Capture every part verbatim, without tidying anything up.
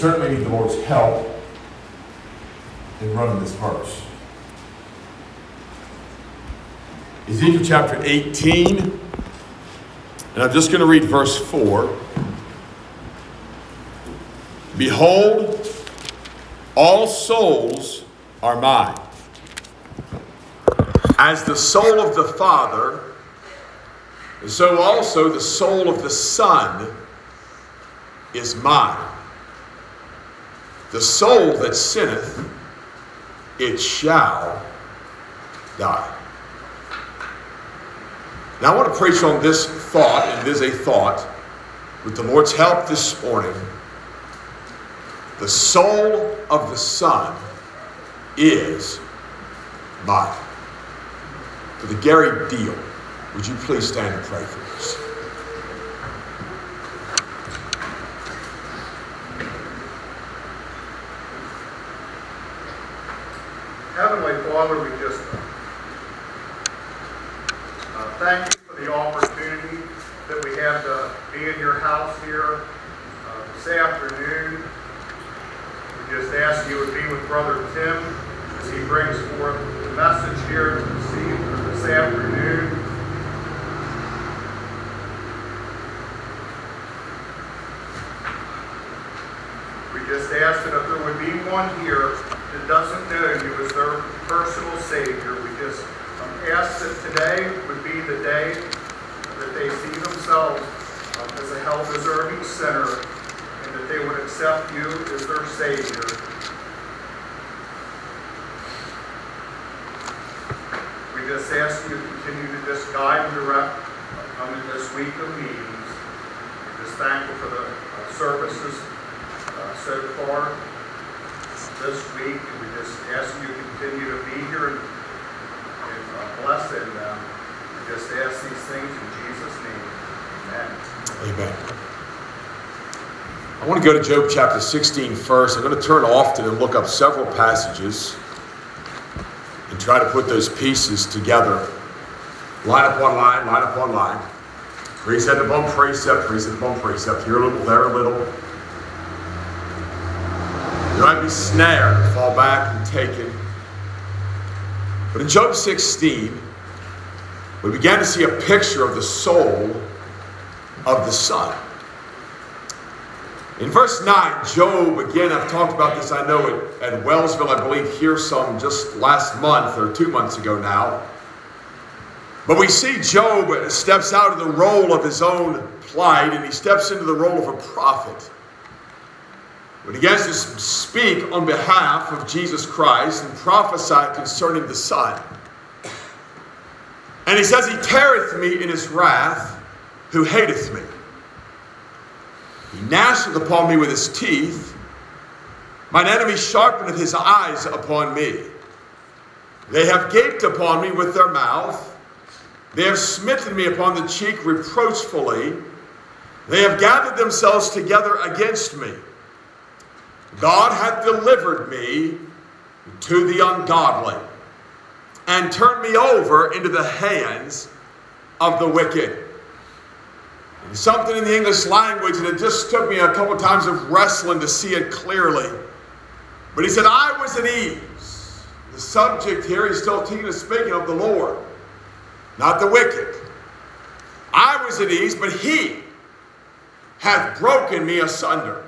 Certainly need the Lord's help in running this verse. Ezekiel chapter eighteen, and I'm just going to read verse four. Behold, all souls are mine. As the soul of the Father, so also the soul of the Son is mine. The soul that sinneth, it shall die. Now I want to preach on this thought, and it is a thought, with the Lord's help this morning. The soul of the Son is mine. For the Gary Deal, would you please stand and pray for us? Heavenly Father, we just uh, thank you for the opportunity that we have to be in your house here uh, this afternoon. We just ask you to be with Brother Tim as he brings forth the message here this, evening, this afternoon. We just ask that if there would be one here that doesn't know you as their personal Savior, we just um, ask that today would be the day that they see themselves um, as a hell-deserving sinner, and that they would accept you as their Savior. We just ask you to continue to just guide and direct um, in this week of meetings. We're just thankful for the uh, services uh, so far this week, and we just ask you to continue to be here and, and uh, bless them. Uh, we just ask these things in Jesus' name. Amen. Amen. I want to go to Job chapter sixteen first. I'm going to turn often and look up several passages and try to put those pieces together, line upon line, line upon line, precept upon precept, precept upon precept, here a little, there a little. You might be snared, fall back and taken. But in Job sixteen, we began to see a picture of the soul of the Son. In verse nine, Job, again, I've talked about this, I know, at, at Wellsville, I believe, here some just last month or two months ago now. But we see Job steps out of the role of his own plight, and he steps into the role of a prophet. When he begins to speak on behalf of Jesus Christ and prophesy concerning the Son. And he says, He teareth me in his wrath, who hateth me. He gnasheth upon me with his teeth. Mine enemy sharpeneth his eyes upon me. They have gaped upon me with their mouth. They have smitten me upon the cheek reproachfully. They have gathered themselves together against me. God hath delivered me to the ungodly, and turned me over into the hands of the wicked. And something in the English language, and it just took me a couple times of wrestling to see it clearly. But he said, I was at ease. The subject here, he's still speaking of the Lord, not the wicked. I was at ease, but he hath broken me asunder.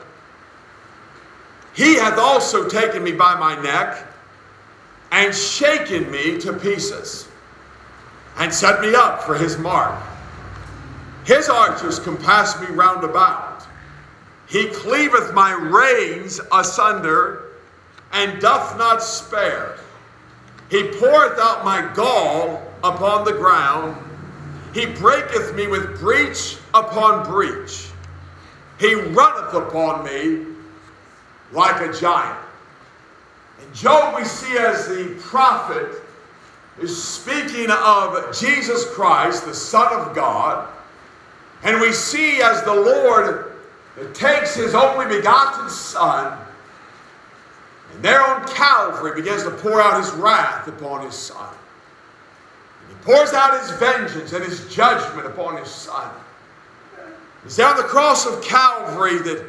He hath also taken me by my neck, and shaken me to pieces, and set me up for his mark. His archers compass me round about. He cleaveth my reins asunder, and doth not spare. He poureth out my gall upon the ground. He breaketh me with breach upon breach. He runneth upon me like a giant. And Job, we see as the prophet is speaking of Jesus Christ, the Son of God. And we see as the Lord takes his only begotten Son, and there on Calvary begins to pour out his wrath upon his Son. And he pours out his vengeance and his judgment upon his Son. It's down the cross of Calvary that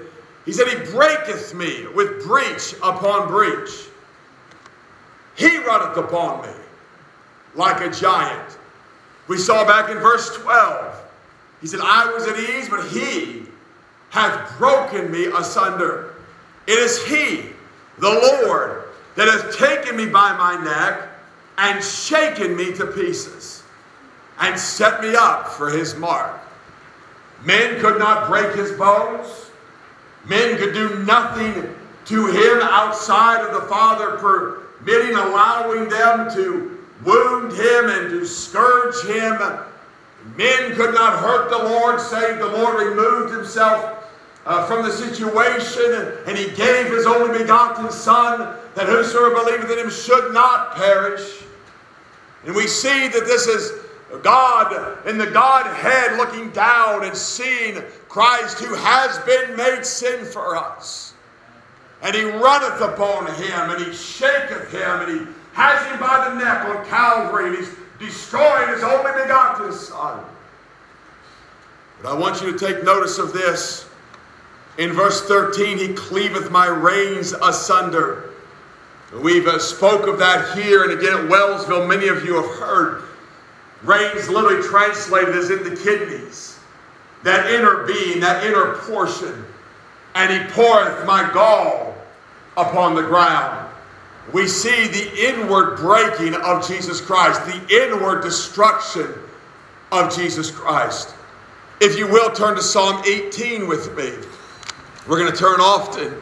He said, he breaketh me with breach upon breach. He runneth upon me like a giant. We saw back in verse twelve. He said, I was at ease, but he hath broken me asunder. It is he, the Lord, that hath taken me by my neck and shaken me to pieces and set me up for his mark. Men could not break his bones. Men could do nothing to him outside of the Father permitting, allowing them to wound him and to scourge him. Men could not hurt the Lord, save the Lord removed himself uh, from the situation, and he gave his only begotten Son, that whosoever believeth in him should not perish. And we see that this is God in the Godhead looking down and seeing Christ, who has been made sin for us. And he runneth upon him, and he shaketh him, and he has him by the neck on Calvary, and he's destroying his only begotten Son. But I want you to take notice of this. In verse thirteen, he cleaveth my reins asunder. We've uh, spoke of that here, and again at Wellsville, many of you have heard. Reins literally translated as in the kidneys, that inner being, that inner portion. And he poureth my gall upon the ground. We see the inward breaking of Jesus Christ, the inward destruction of Jesus Christ. If you will, turn to Psalm eighteen with me. We're going to turn often.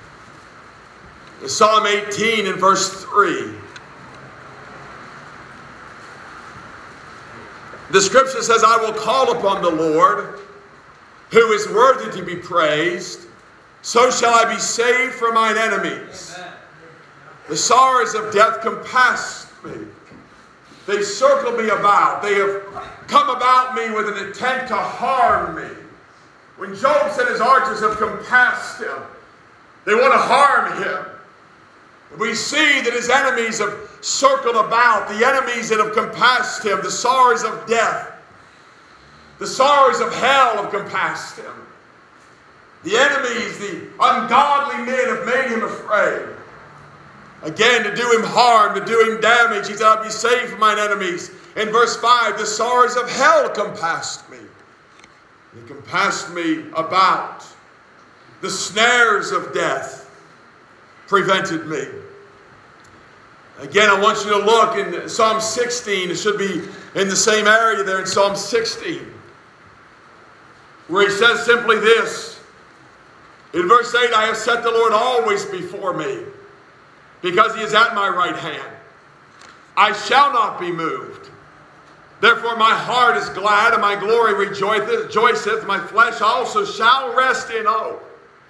Psalm eighteen and verse three. The scripture says, I will call upon the Lord, who is worthy to be praised. So shall I be saved from mine enemies. Amen. The sorrows of death compassed me. They circled me about. They have come about me with an intent to harm me. When Job said his archers have compassed him, they want to harm him. We see that his enemies have circled about, the enemies that have compassed him, the sorrows of death, the sorrows of hell have compassed him. The enemies, the ungodly men have made him afraid. Again, to do him harm, to do him damage. He said, I'll be saved from mine enemies. In verse five, the sorrows of hell compassed me. They compassed me about. The snares of death prevented me. Again, I want you to look in Psalm sixteen. It should be in the same area there in Psalm sixteen, where he says simply this. In verse eight, I have set the Lord always before me, because he is at my right hand. I shall not be moved. Therefore my heart is glad, and my glory rejoiceth. My flesh also shall rest in hope.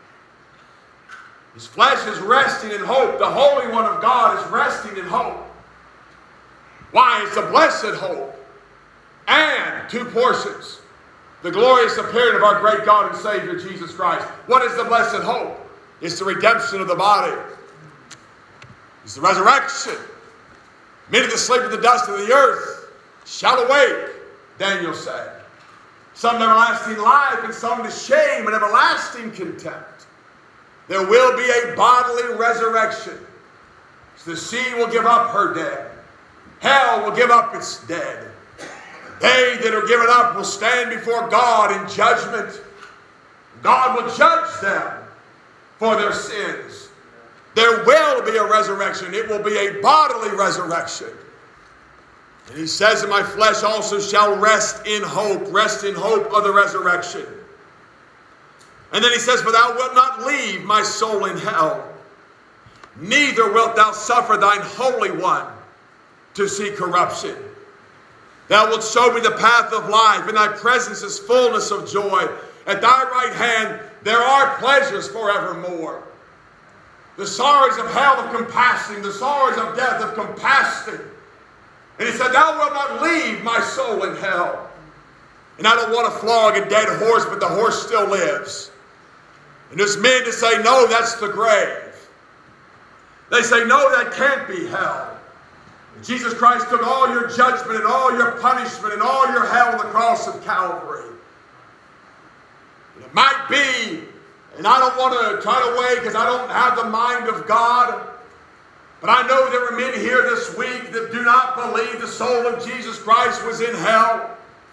His flesh is resting in hope. The Holy One of God is resting in hope. Why? It's a blessed hope. And two portions. The glorious appearing of our great God and Savior, Jesus Christ. What is the blessed hope? It's the redemption of the body. It's the resurrection. Many that sleep in the dust of the earth shall awake, Daniel said. Some to everlasting life, and some to shame and everlasting contempt. There will be a bodily resurrection. The sea will give up her dead. Hell will give up its dead. They that are given up will stand before God in judgment. God will judge them for their sins. There will be a resurrection. It will be a bodily resurrection. And he says, and my flesh also shall rest in hope. Rest in hope of the resurrection. And then he says, for thou wilt not leave my soul in hell, neither wilt thou suffer thine Holy One to see corruption. Thou wilt show me the path of life. In thy presence is fullness of joy. At thy right hand there are pleasures forevermore. The sorrows of hell have compassed him. The sorrows of death have compassed him. And he said, thou wilt not leave my soul in hell. And I don't want to flog a dead horse, but the horse still lives. And there's men to say, no, that's the grave. They say, no, that can't be hell. And Jesus Christ took all your judgment and all your punishment and all your hell on the cross of Calvary. And it might be And I don't want to try to weigh because I don't have the mind of God. But I know there were men here this week that do not believe the soul of Jesus Christ was in hell.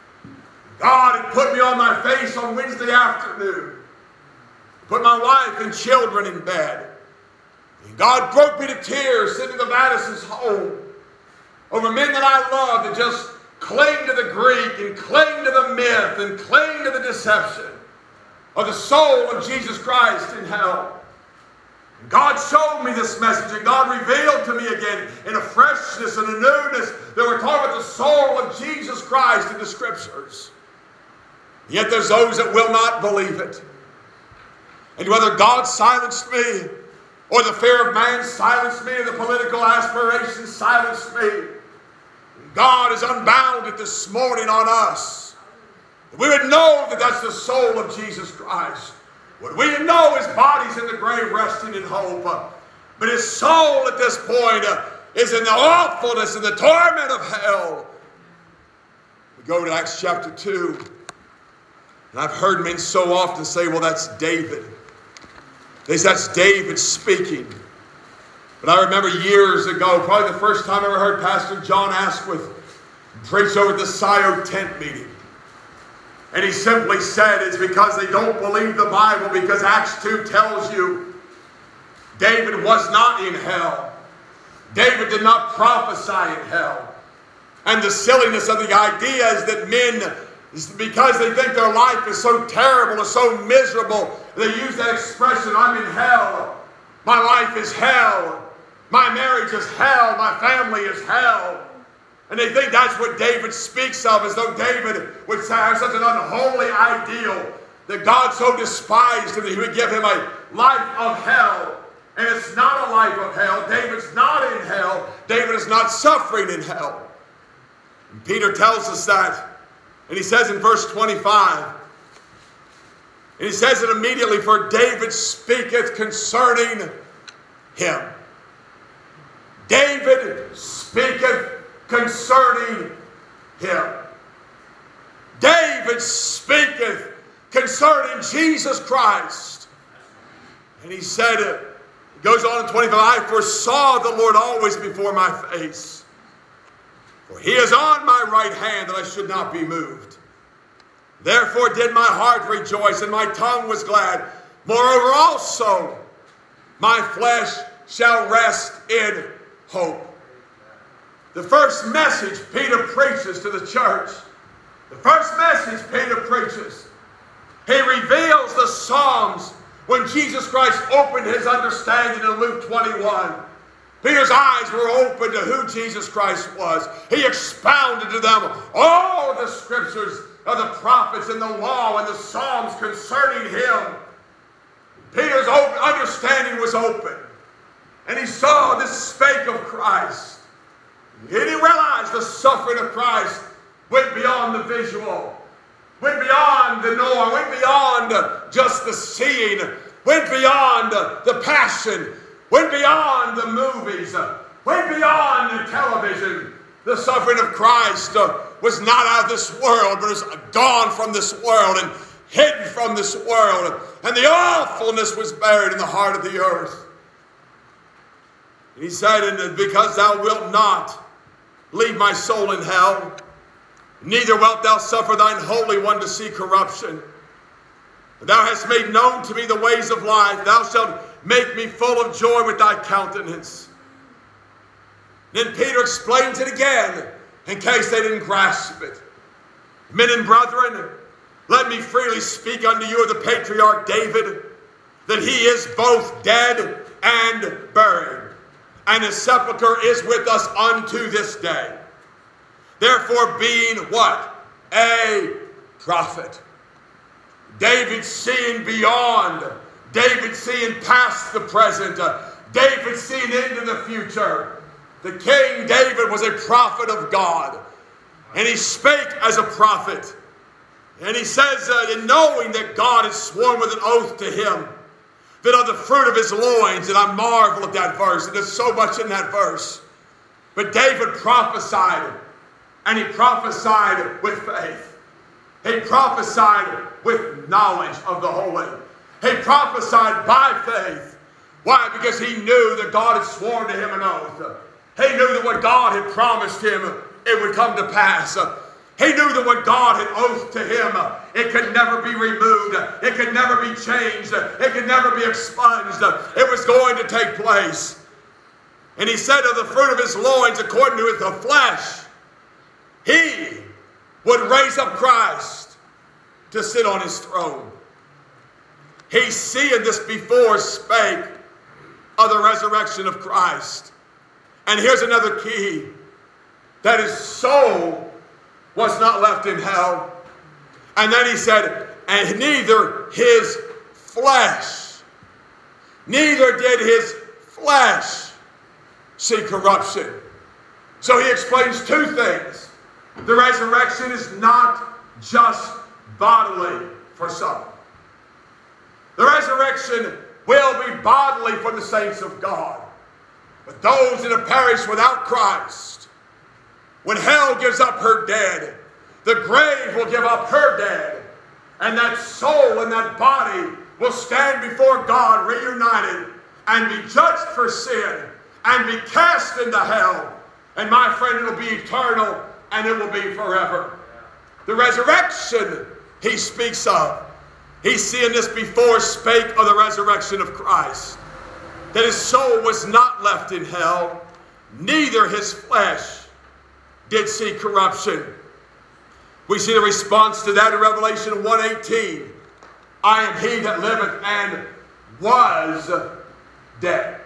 God had put me on my face on Wednesday afternoon. Put my wife and children in bed. And God broke me to tears sitting in the Madison's home over men that I love that just cling to the Greek and cling to the myth and cling to the deception of the soul of Jesus Christ in hell. And God showed me this message, and God revealed to me again in a freshness and a newness that we're talking about the soul of Jesus Christ in the Scriptures. Yet there's those that will not believe it. And whether God silenced me, or the fear of man silenced me, or the political aspirations silenced me, God has unbound it this morning on us. We would know that that's the soul of Jesus Christ. What we would know his body's in the grave resting in hope. But his soul at this point uh, is in the awfulness and the torment of hell. We go to Acts chapter two. And I've heard men so often say, well, that's David. They say that's David speaking. But I remember years ago, probably the first time I ever heard Pastor John Asquith preach over at the Scio tent meeting. And he simply said it's because they don't believe the Bible, because Acts two tells you David was not in hell. David did not prophesy in hell. And the silliness of the idea is that men, because they think their life is so terrible and so miserable, they use that expression, I'm in hell. My life is hell. My marriage is hell. My family is hell. And they think that's what David speaks of, as though David would have such an unholy ideal that God so despised him that he would give him a life of hell. And it's not a life of hell. David's not in hell. David is not suffering in hell. And Peter tells us that. And he says in verse twenty-five, and he says it immediately, for David speaketh concerning him. David speaketh concerning him. David speaketh concerning Jesus Christ. And he said, it goes on in twenty-five, I foresaw the Lord always before my face. For he is on my right hand, that I should not be moved. Therefore did my heart rejoice, and my tongue was glad. Moreover also, my flesh shall rest in hope. The first message Peter preaches to the church, the first message Peter preaches, he reveals the Psalms when Jesus Christ opened his understanding in Luke twenty-one. Peter's eyes were open to who Jesus Christ was. He expounded to them all the scriptures of the prophets and the law and the Psalms concerning him. Peter's open, understanding was open. And he saw this spake of Christ. And he realized the suffering of Christ went beyond the visual, went beyond the norm, went beyond just the seeing, went beyond the passion, went beyond the movies, went beyond the television. The suffering of Christ uh, was not out of this world, but was gone from this world and hidden from this world. And the awfulness was buried in the heart of the earth. And he said, and because thou wilt not leave my soul in hell, neither wilt thou suffer thine Holy One to see corruption. Thou hast made known to me the ways of life. Thou shalt make me full of joy with thy countenance. Then Peter explains it again, in case they didn't grasp it. Men and brethren, let me freely speak unto you of the patriarch David, that he is both dead and buried, and his sepulchre is with us unto this day. Therefore being what? A prophet. David seeing beyond. David seeing past the present. Uh, David seeing into the future. The King David was a prophet of God. And he spake as a prophet. And he says, uh, in knowing that God had sworn with an oath to him, that of the fruit of his loins, and I marvel at that verse, and there's so much in that verse. But David prophesied, and he prophesied with faith. He prophesied with knowledge of the holy. He prophesied by faith. Why? Because he knew that God had sworn to him an oath. He knew that what God had promised him, it would come to pass. He knew that what God had oathed to him, it could never be removed. It could never be changed. It could never be expunged. It was going to take place. And he said, of the fruit of his loins, according to the flesh, he would raise up Christ to sit on his throne. He, seeing this before, spake of the resurrection of Christ. And here's another key, that his soul was not left in hell. And then he said, and neither his flesh, neither did his flesh see corruption. So he explains two things. The resurrection is not just bodily for some. The resurrection will be bodily for the saints of God. But those that have perished without Christ, when hell gives up her dead, the grave will give up her dead, and that soul and that body will stand before God reunited and be judged for sin and be cast into hell. And my friend, it will be eternal and it will be forever. The resurrection he speaks of, he's seeing this before, spake of the resurrection of Christ, that his soul was not left in hell, neither his flesh did see corruption. We see the response to that in Revelation one eighteen. I am he that liveth and was dead.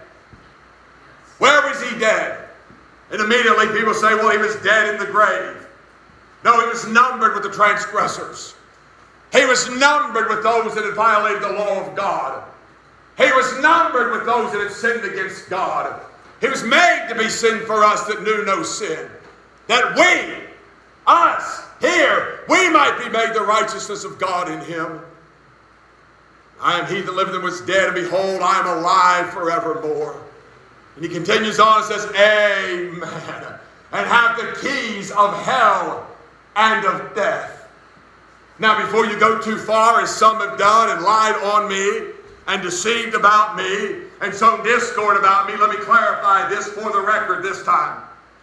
Where was he dead? And immediately people say, well, he was dead in the grave. No, he was numbered with the transgressors. He was numbered with those that had violated the law of God. He was numbered with those that had sinned against God. He was made to be sin for us that knew no sin. That we, us, here, we might be made the righteousness of God in him. I am he that liveth and was dead, and behold, I am alive forevermore. And he continues on and says, amen. And have the keys of hell and of death. Now, before you go too far, as some have done and lied on me and deceived about me and sown discord about me, let me clarify this for the record this time.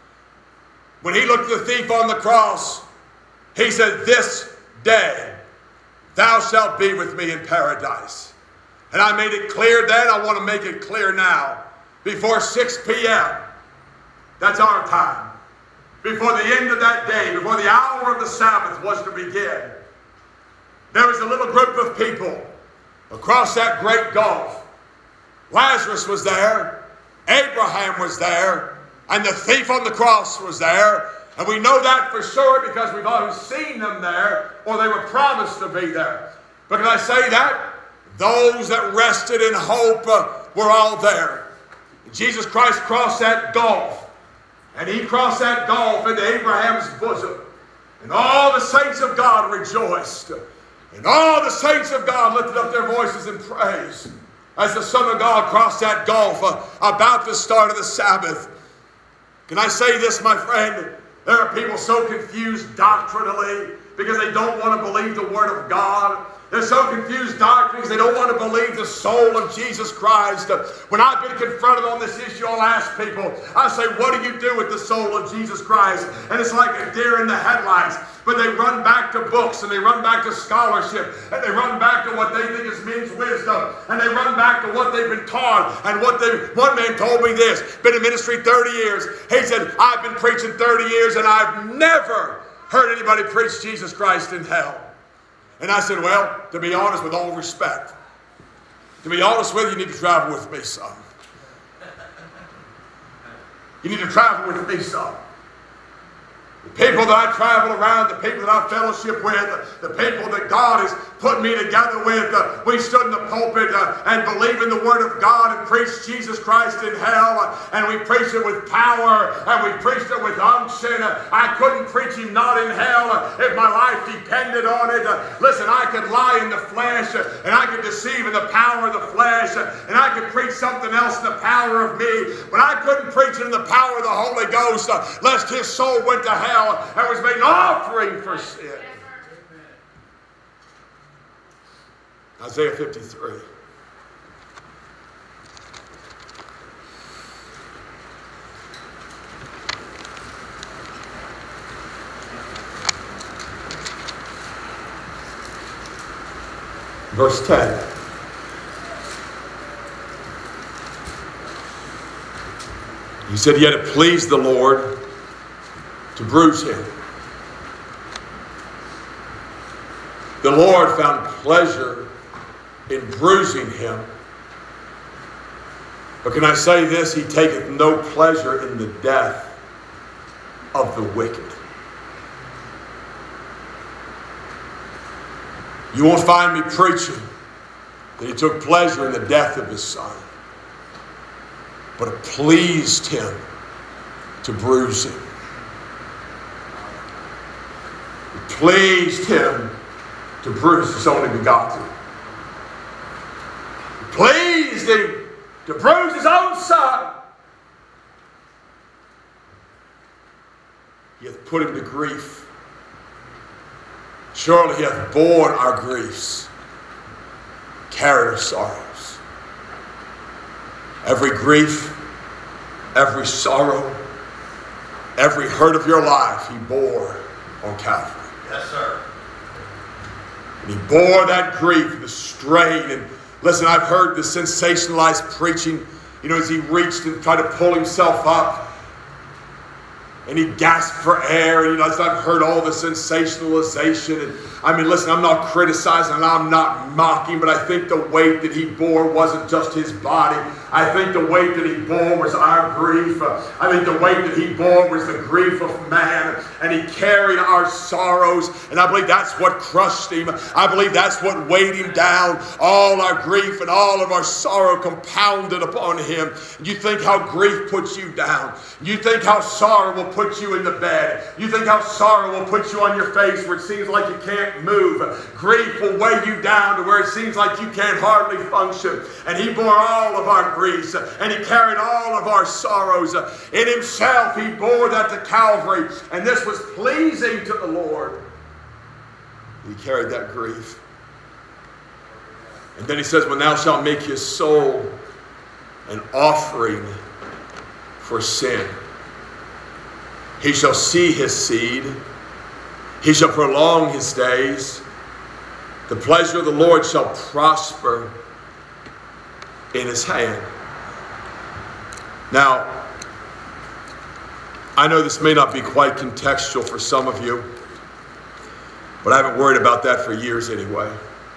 When he looked at the thief on the cross, he said, this day thou shalt be with me in paradise. And I made it clear then, I want to make it clear now. Before six p.m., that's our time. Before the end of that day, before the hour of the Sabbath was to begin, there was a little group of people across that great gulf. Lazarus was there, Abraham was there, and the thief on the cross was there. And we know that for sure because we've always seen them there, or they were promised to be there. But can I say that? Those that rested in hope uh, were all there. Jesus Christ crossed that gulf, and he crossed that gulf into Abraham's bosom. And all the saints of God rejoiced. And all the saints of God lifted up their voices in praise as the Son of God crossed that gulf uh, about the start of the Sabbath. Can I say this, my friend? There are people so confused doctrinally because they don't want to believe the Word of God. They're so confused doctrinally because they don't want to believe the soul of Jesus Christ. When I've been confronted on this issue, I'll ask people, I say, what do you do with the soul of Jesus Christ? And it's like a deer in the headlights. But they run back to books, and they run back to scholarship, and they run back to what they think is men's wisdom, and they run back to what they've been taught, and what they, one man told me this, been in ministry thirty years. He said, I've been preaching thirty years, and I've never heard anybody preach Jesus Christ in hell. And I said, well, to be honest, with all respect, to be honest with you, you need to travel with me, son. You need to travel with me, son. The people that I travel around, the people that I fellowship with, the people that God has put me together with, uh, we stood in the pulpit uh, and believe in the Word of God and preached Jesus Christ in hell, uh, and we preached it with power, and we preached it with unction. Uh, I couldn't preach Him not in hell uh, if my life depended on it. Uh, listen, I could lie in the flesh, uh, and I could deceive in the power of the flesh, uh, and I could preach something else in the power of me, but I couldn't preach it in the power of the Holy Ghost, uh, lest His soul went to hell and was made an offering for sin. Isaiah fifty-three. Verse ten. He said, yet it pleased the Lord to bruise him. The Lord found pleasure in bruising him. But can I say this? He taketh no pleasure in the death of the wicked. You won't find me preaching that he took pleasure in the death of his son. But it pleased him to bruise him. It pleased him to bruise his only begotten. It pleased him to bruise his own son. He hath put him to grief. Surely he hath borne our griefs, carried our sorrows. Every grief, every sorrow, every hurt of your life, he bore on Calvary. Yes, sir. And he bore that grief, the strain. And listen, I've heard the sensationalized preaching, you know, as he reached and tried to pull himself up. And he gasped for air. And, you know, I've heard all the sensationalization. And I mean, listen, I'm not criticizing and I'm not mocking, but I think the weight that he bore wasn't just his body. I think the weight that he bore was our grief. Uh, I think the weight that he bore was the grief of man. And he carried our sorrows. And I believe that's what crushed him. I believe that's what weighed him down. All our grief and all of our sorrow compounded upon him. You think how grief puts you down. You think how sorrow will put you in the bed. You think how sorrow will put you on your face where it seems like you can't move. Grief will weigh you down to where it seems like you can't hardly function. And he bore all of our griefs, and he carried all of our sorrows. In himself, he bore that to Calvary, and this was pleasing to the Lord. He carried that grief. And then he says, when thou shalt make his soul an offering for sin, he shall see his seed. He shall prolong his days. The pleasure of the Lord shall prosper in his hand. Now, I know this may not be quite contextual for some of you, but I haven't worried about that for years anyway.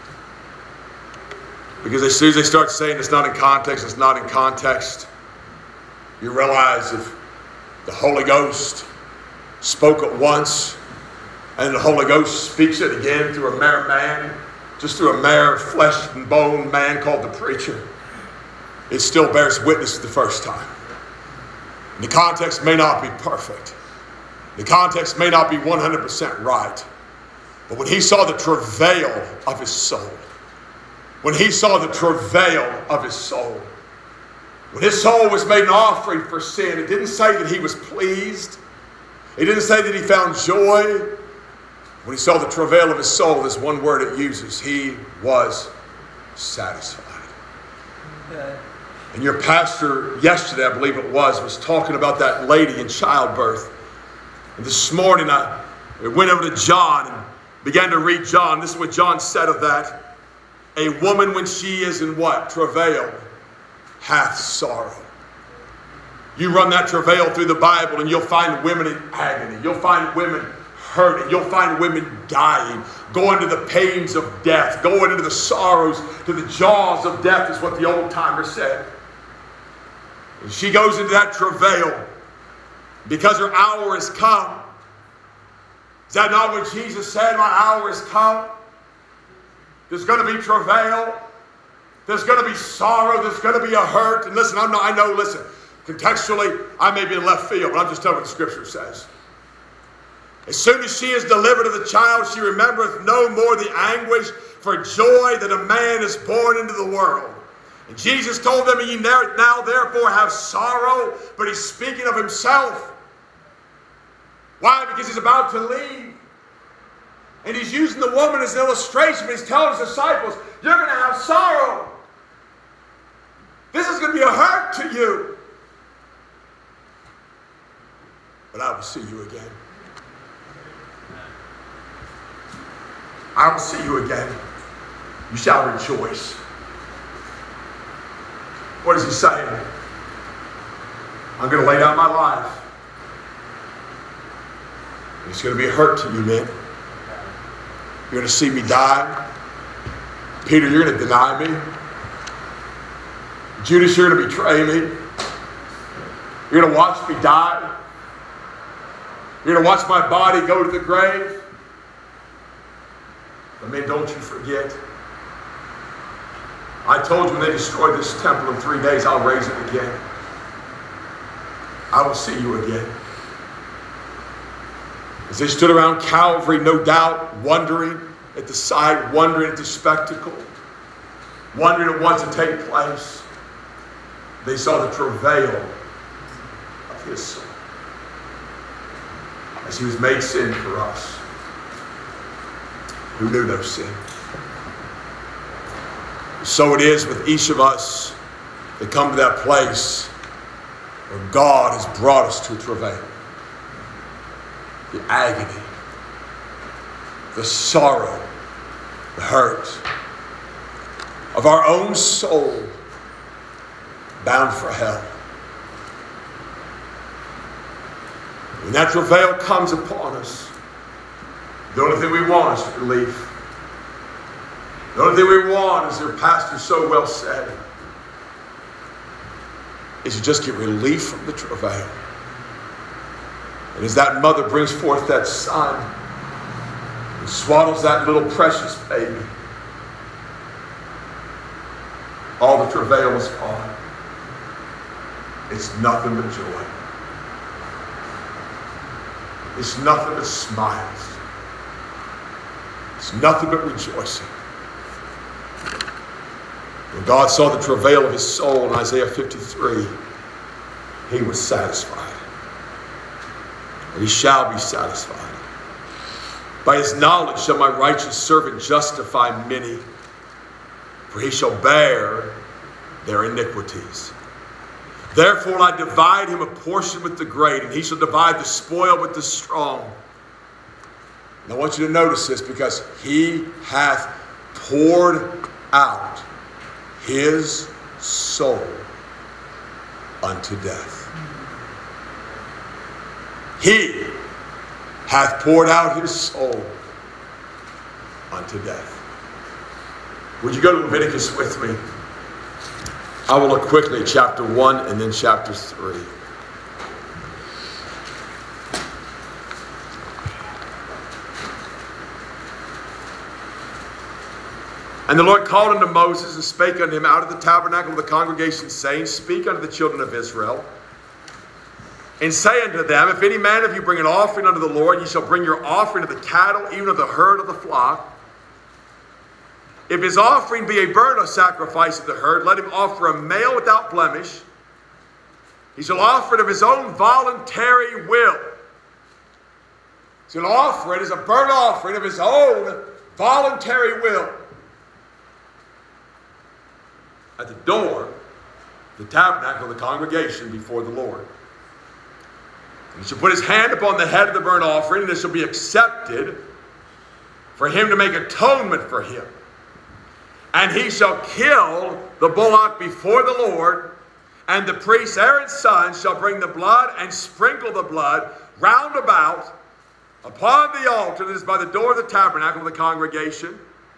Because as soon as they start saying it's not in context, it's not in context, you realize if the Holy Ghost spoke it once, and the Holy Ghost speaks it again through a mere man, just through a mere flesh and bone man called the preacher, it still bears witness the first time. And the context may not be perfect. The context may not be one hundred percent right. But when he saw the travail of his soul, when he saw the travail of his soul, when his soul was made an offering for sin, it didn't say that he was pleased. It didn't say that he found joy. When he saw the travail of his soul, there's one word it uses. He was satisfied. Okay. And your pastor yesterday, I believe it was, was talking about that lady in childbirth. And this morning I went over to John and began to read John. This is what John said of that. A woman, when she is in what? Travail, hath sorrow. You run that travail through the Bible and you'll find women in agony. You'll find women hurting. You'll find women dying, going to the pains of death, going into the sorrows, to the jaws of death is what the old timer said. And she goes into that travail because her hour has come. Is that not what Jesus said? My hour has come. There's going to be travail. There's going to be sorrow. There's going to be a hurt. And listen, I'm not, I know, listen, contextually, I may be in left field, but I'm just telling what the Scripture says. As soon as she is delivered of the child, she remembereth no more the anguish for joy that a man is born into the world. And Jesus told them, ye now therefore have sorrow, but he's speaking of himself. Why? Because he's about to leave. And he's using the woman as an illustration. He's telling his disciples, you're going to have sorrow. This is going to be a hurt to you. But I will see you again. I will see you again. You shall rejoice. What is he saying? I'm going to lay down my life. It's going to be a hurt to you, men. You're going to see me die. Peter, you're going to deny me. Judas, you're going to betray me. You're going to watch me die. You're going to watch my body go to the grave. But men, don't you forget. I told you when they destroyed this temple in three days, I'll raise it again. I will see you again. As they stood around Calvary, no doubt, wondering at the sight, wondering at the spectacle, wondering at what to take place, they saw the travail of his Son as he was made sin for us who knew no sin. So it is with each of us that come to that place where God has brought us to travail. The agony, the sorrow, the hurt of our own soul bound for hell. When that travail comes upon us, the only thing we want is relief. The only thing we want, as their pastor so well said, is to just get relief from the travail. And as that mother brings forth that son and swaddles that little precious baby, all the travail is gone. It's nothing but joy. It's nothing but smiles. It's nothing but rejoicing. When God saw the travail of his soul in Isaiah fifty-three, he was satisfied. And he shall be satisfied. By his knowledge shall my righteous servant justify many, for he shall bear their iniquities. Therefore will I divide him a portion with the great, and he shall divide the spoil with the strong. And I want you to notice this, because he hath poured out his soul unto death. He hath poured out his soul unto death. Would you go to Leviticus with me? I will look quickly at chapter one and then chapter three. And the Lord called unto Moses and spake unto him out of the tabernacle of the congregation, saying, Speak unto the children of Israel, and say unto them, If any man of you bring an offering unto the Lord, ye shall bring your offering of the cattle, even of the herd of the flock. If his offering be a burnt sacrifice of the herd, let him offer a male without blemish. He shall offer it of his own voluntary will. He shall offer it as a burnt offering of his own voluntary will. At the door, the tabernacle of the congregation before the Lord. And he shall put his hand upon the head of the burnt offering, and it shall be accepted for him to make atonement for him. And he shall kill the bullock before the Lord, and the priest Aaron's son shall bring the blood and sprinkle the blood round about upon the altar that is by the door of the tabernacle of the congregation.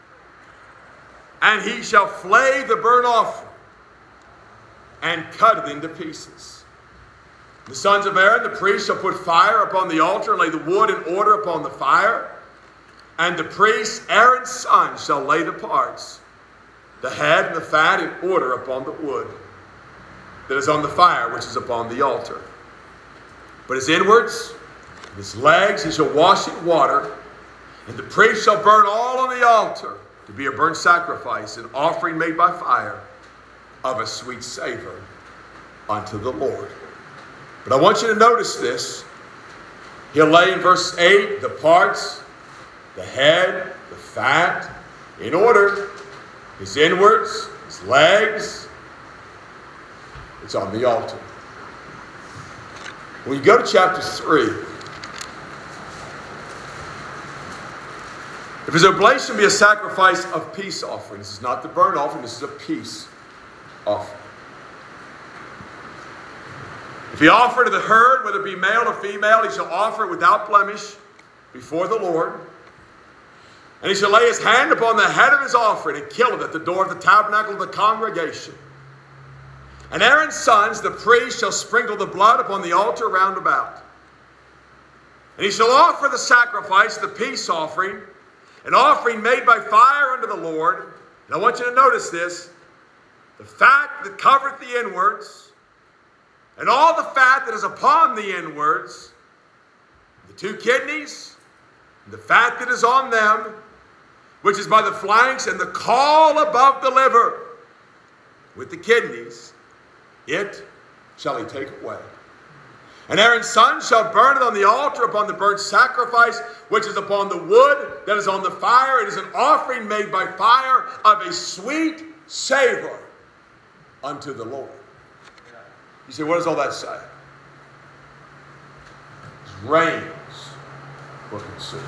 And he shall flay the burnt offering and cut it into pieces. The sons of Aaron, the priest, shall put fire upon the altar and lay the wood in order upon the fire. And the priest, Aaron's son, shall lay the parts, the head and the fat, in order upon the wood that is on the fire, which is upon the altar. But his inwards, his legs, he shall wash in water, and the priest shall burn all on the altar, to be a burnt sacrifice, an offering made by fire of a sweet savor unto the Lord. But I want you to notice this. He'll lay in verse eight the parts the head, the fat, in order, his inwards, his legs, it's on the altar. When you go to chapter three, if his oblation be a sacrifice of peace offering, this is not the burnt offering, this is a peace offering. If he offer to the herd, whether it be male or female, he shall offer it without blemish before the Lord. And he shall lay his hand upon the head of his offering and kill it at the door of the tabernacle of the congregation. And Aaron's sons, the priest, shall sprinkle the blood upon the altar round about. And he shall offer the sacrifice, the peace offering, an offering made by fire unto the Lord. And I want you to notice this. The fat that covereth the inwards, and all the fat that is upon the inwards, the two kidneys, and the fat that is on them, which is by the flanks, and the caul above the liver, with the kidneys, it shall he take away. And Aaron's son shall burn it on the altar upon the burnt sacrifice, which is upon the wood that is on the fire. It is an offering made by fire of a sweet savor unto the Lord. You say, what does all that say? His reins were consumed.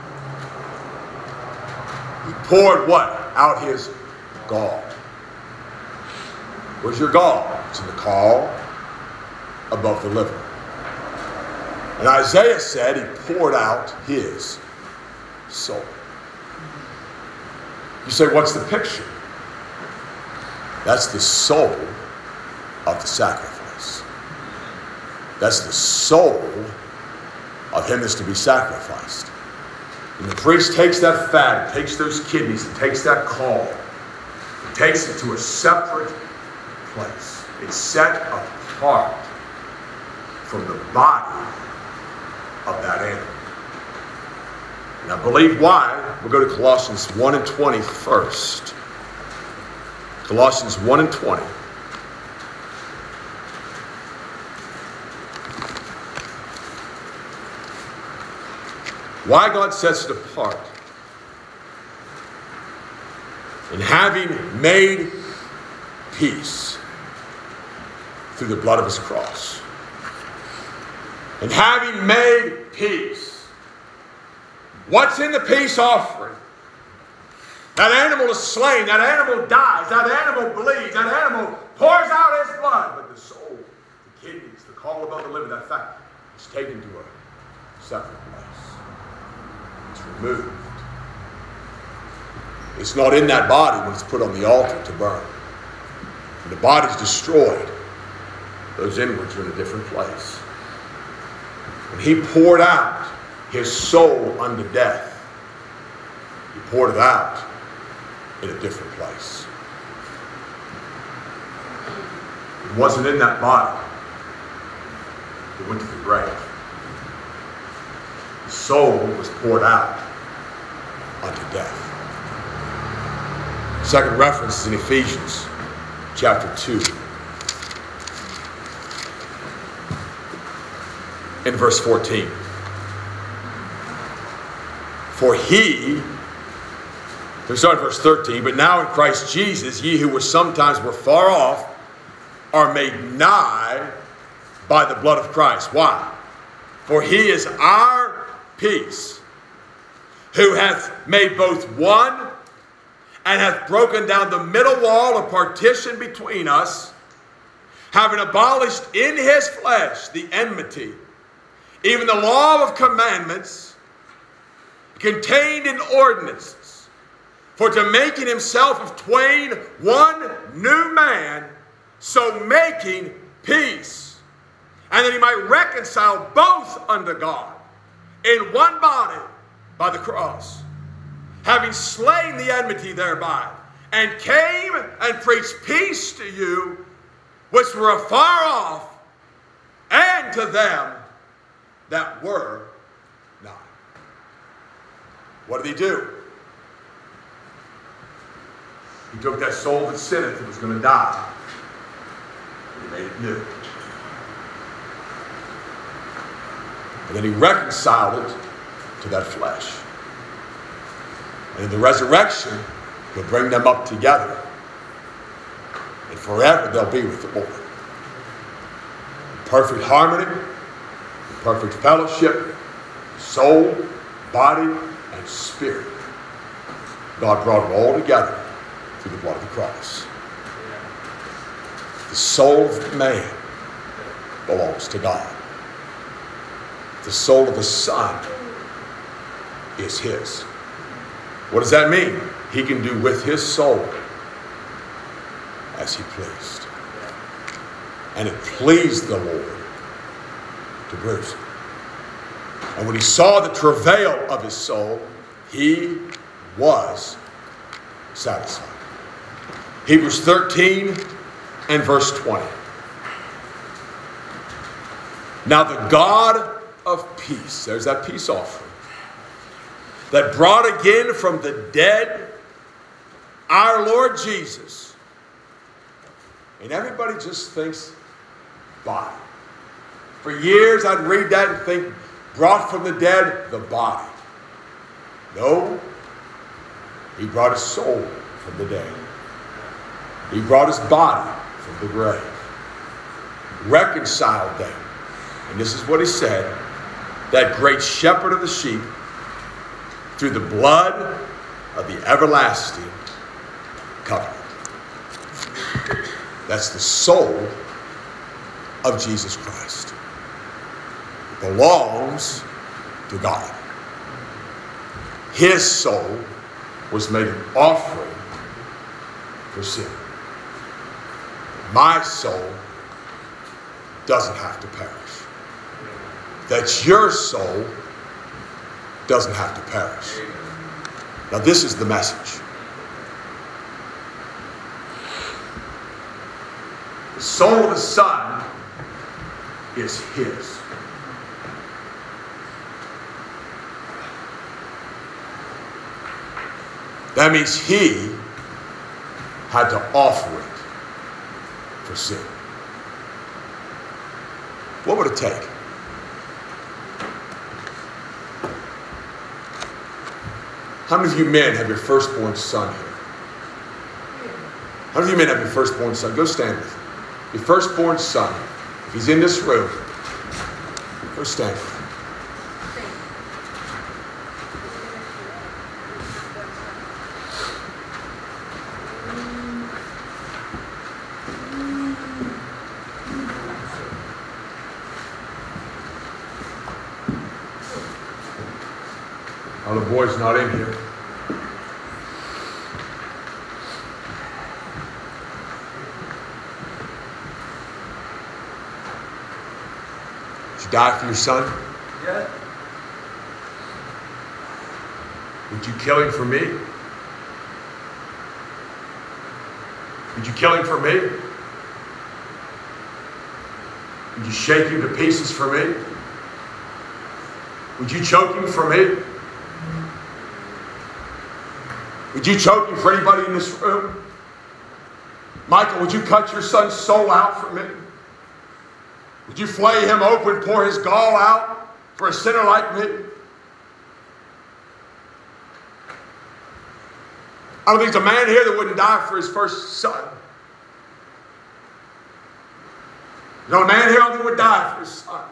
He poured what? Out his gall. Where's your gall? It's in the caul above the liver. And Isaiah said he poured out his soul. You say, what's the picture? That's the soul of the sacrifice. That's the soul of him that's to be sacrificed. And the priest takes that fat, takes those kidneys, and takes that caul, and takes it to a separate place. It's set apart from the body of that animal. And I believe why. We'll go to Colossians one and twenty first. Colossians one and twenty. Why God sets it apart. And having made peace through the blood of his cross. And having made peace. What's in the peace offering? That animal is slain. That animal dies. That animal bleeds. That animal pours out his blood. But the soul, the kidneys, the caul above the liver, that fat is taken to a separate place. It's removed. It's not in that body when it's put on the altar to burn. When the body's destroyed, those inwards are in a different place. When he poured out his soul unto death, he poured it out in a different place. It wasn't in that body. It went to the grave. The soul was poured out unto death. Second reference is in Ephesians chapter two. In verse fourteen. For he, we start at verse thirteen, but now in Christ Jesus, ye who were sometimes were far off, are made nigh by the blood of Christ. Why? For he is our peace, who hath made both one, and hath broken down the middle wall of partition between us, having abolished in his flesh the enmity, even the law of commandments contained in ordinances, for to make in himself of twain one new man, so making peace, and that he might reconcile both unto God in one body by the cross, having slain the enmity thereby, and came and preached peace to you which were afar off, and to them that were not. What did he do? He took that soul that sinned that was going to die, and he made it new. And then he reconciled it to that flesh. And in the resurrection, he'll bring them up together. And forever they'll be with the Lord. In perfect harmony, in perfect fellowship, soul, body, and spirit. God brought them all together through the blood of the cross. The soul of man belongs to God. The soul of the Son is his. What does that mean? He can do with his soul as he pleased. And it pleased the Lord to bruise him. And when he saw the travail of his soul, he was satisfied. Hebrews thirteen and verse twenty. Now the God of peace, there's that peace offering, that brought again from the dead our Lord Jesus. And everybody just thinks body. For years I'd read that and think, brought from the dead, the body. No, he brought his soul from the dead. He brought his body from the grave. Reconciled them. And this is what he said, that great shepherd of the sheep, through the blood of the everlasting covenant. That's the soul of Jesus Christ. It belongs to God. His soul was made an offering for sin. My soul doesn't have to perish. That your soul doesn't have to perish. Now this is the message. The soul of the Son is his. That means he had to offer it for sin. What would it take? How many of you men have your firstborn son here? How many of you men have your firstborn son? Go stand with him. Your firstborn son, if he's in this room, go stand with him. Oh, the boy's not in here. Did you die for your son? Yeah. Would you kill him for me? Would you kill him for me? Would you shake him to pieces for me? Would you choke him for me? Would you choke him for anybody in this room? Michael, would you cut your son's soul out for me? Would you flay him open, pour his gall out for a sinner like me? I don't think there's a man here that wouldn't die for his first son. There's not a man here I don't think would die for his son.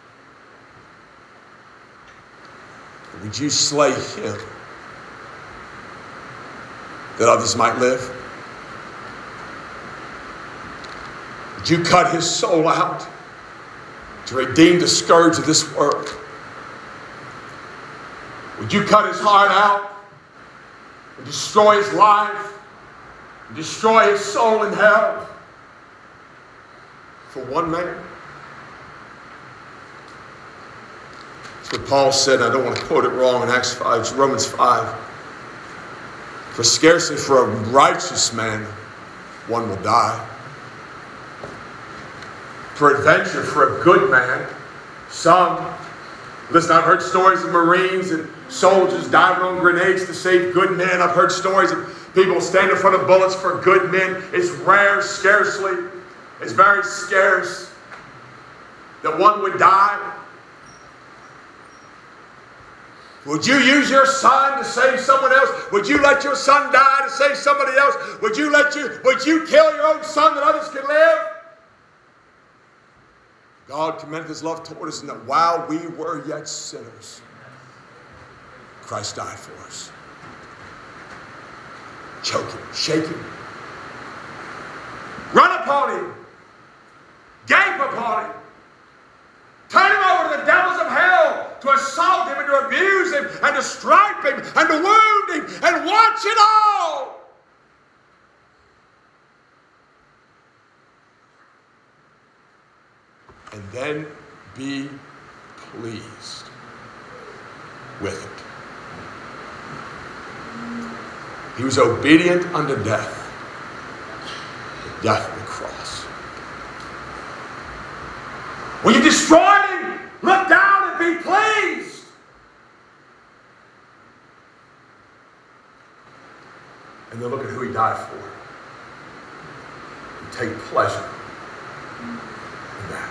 Would you slay him that others might live? Would you cut his soul out to redeem the scourge of this world? Would you cut his heart out and destroy his life and destroy his soul in hell for one man? That's what Paul said. I don't want to quote it wrong in Acts five, it's Romans five. For scarcely for a righteous man one will die. Peradventure for a good man, some. Listen, I've heard stories of Marines and soldiers diving on grenades to save good men. I've heard stories of people stand in front of bullets for good men. It's rare, scarcely. It's very scarce that one would die Would you use your son to save someone else? Would you let your son die to save somebody else? Would you let you, would you kill your own son that others could live? God commended his love toward us in that while we were yet sinners, Christ died for us. Choke him, shake him, run upon him, gape upon him, turn him over to the devils of hell to assault him and to abuse him and to stripe him and to wound him and watch it all. And then be pleased with it. He was obedient unto death, the death of the cross. When you destroyed him, look down and be pleased. And then look at who he died for. And take pleasure in that.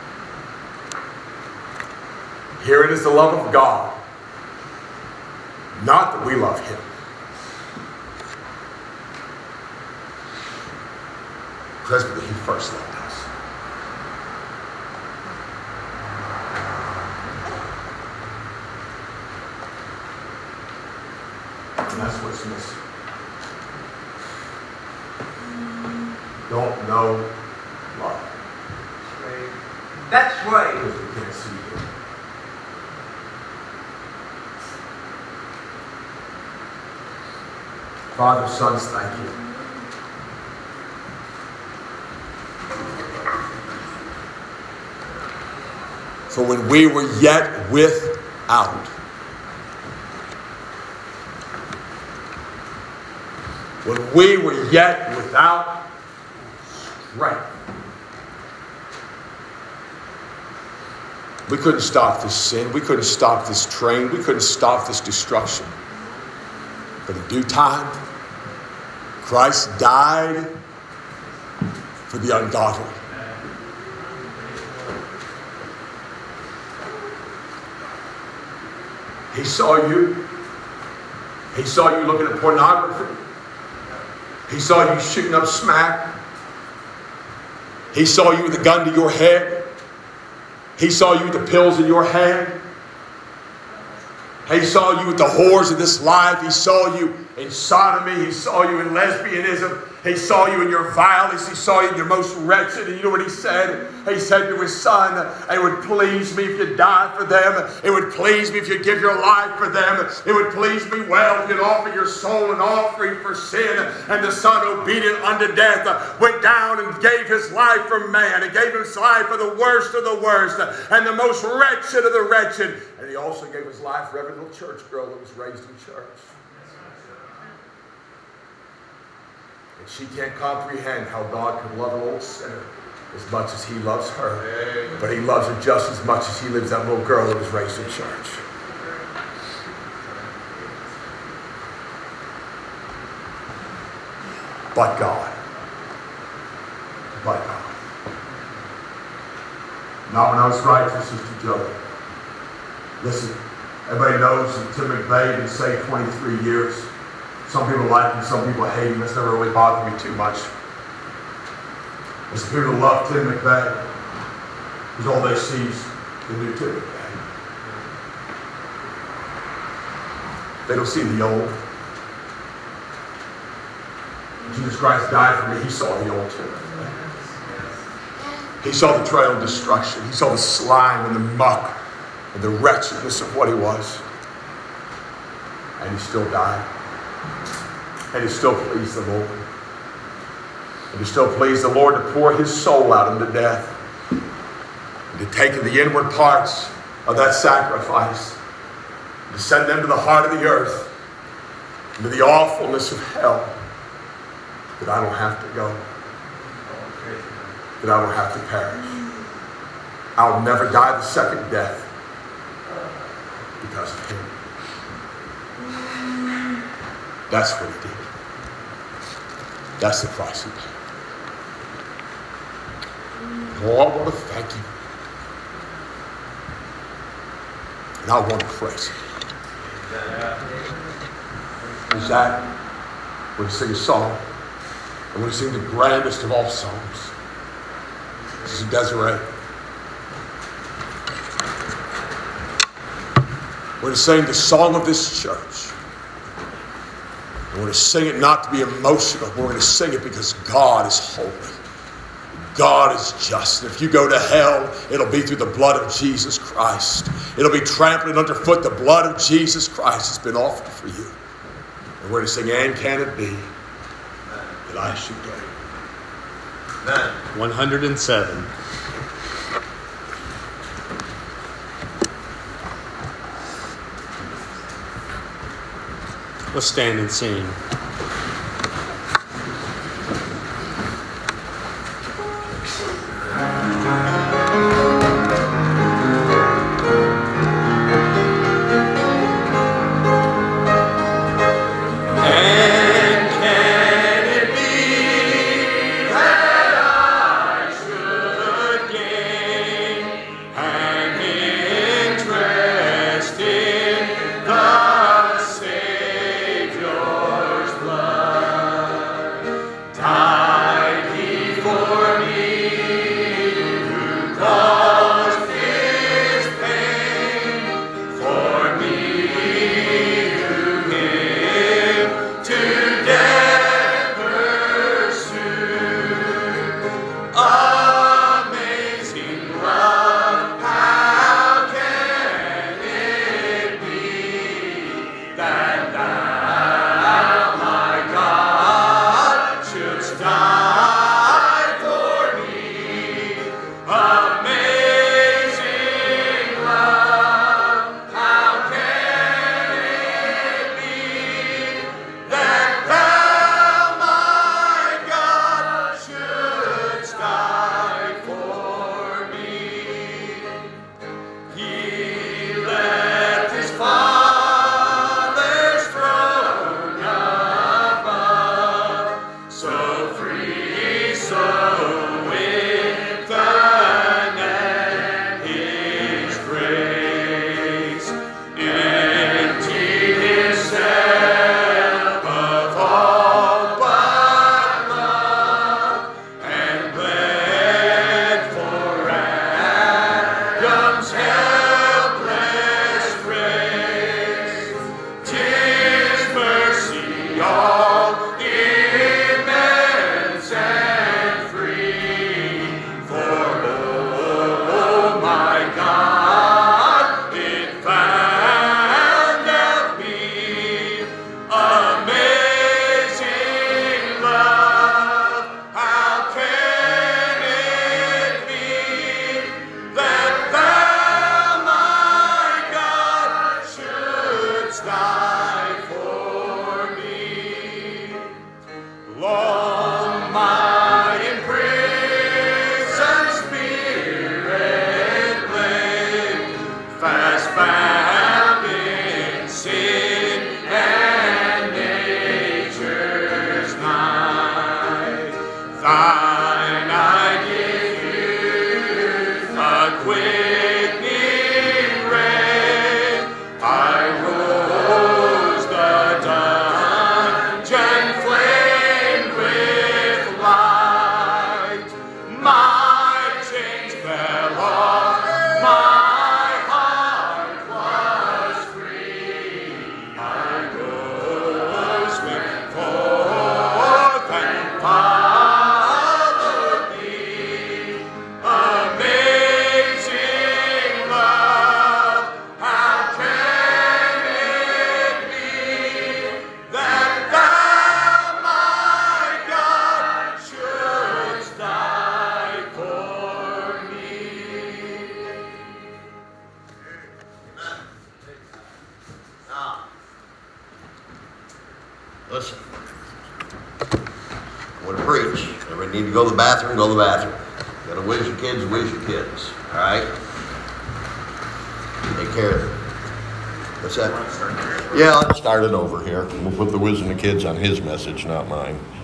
Herein is the love of God. Not that we love him. Because that he first loved us. And that's what's missing. Don't know love. That's right. Because we can't see it. Father, sons, thank you. For when we were yet without, when we were yet without strength, we couldn't stop this sin. We couldn't stop this train. We couldn't stop this destruction. But in due time, Christ died for the ungodly. He saw you. He saw you looking at pornography. He saw you shooting up smack. He saw you with a gun to your head. He saw you with the pills in your hand. He saw you with the whores of this life. He saw you in sodomy. He saw you in lesbianism. He saw you in your violence. He saw you in your most wretched. And you know what he said? He said to his son, it would please me if you die for them. It would please me if you give your life for them. It would please me well if you'd offer your soul an offering for sin. And the son, obedient unto death, went down and gave his life for man. And gave his life for the worst of the worst. And the most wretched of the wretched. And he also gave his life for every little church girl that was raised in church. And she can't comprehend how God could love an old sinner as much as he loves her. But he loves her just as much as he loves that little girl that was raised in church. But God. But God. Not when I was righteous, Sister Joe. Listen, everybody knows that Tim McVeigh been saved twenty-three years. Some people like him, some people hate him. That's never really bothered me too much. There's people who love Tim McVeigh because all they see is the new Tim McVeigh. They don't see the old. Jesus Christ died for me. He saw the old Tim McVeigh. He saw the trail of destruction. He saw the slime and the muck and the wretchedness of what he was. And he still died. And he still pleased the Lord. And he still pleased the Lord to pour his soul out unto death. And to take in the inward parts of that sacrifice. And to send them to the heart of the earth. Into the awfulness of hell. That I don't have to go. That I don't have to perish. I'll never die the second death. Because of him. That's what he did. That's the price he paid. Oh, I want to thank him. And I want to praise him. Is that we're going to sing a song? And we're going to sing the grandest of all songs. This is Desiree. We're going to sing the song of this church. And we're going to sing it not to be emotional, but we're going to sing it because God is holy. God is just. And if you go to hell, it'll be through the blood of Jesus Christ. It'll be trampling underfoot the blood of Jesus Christ has been offered for you. And we're going to sing, and can it be that I should go? Amen. one hundred seven. Let's stand and sing. Listen, I want to preach. Everybody need to go to the bathroom, go to the bathroom. You got to whiz your kids, whiz your kids. All right? Take care of them. What's that? Yeah, I'll start it over here. We'll put the whizzing the kids on his message, not mine.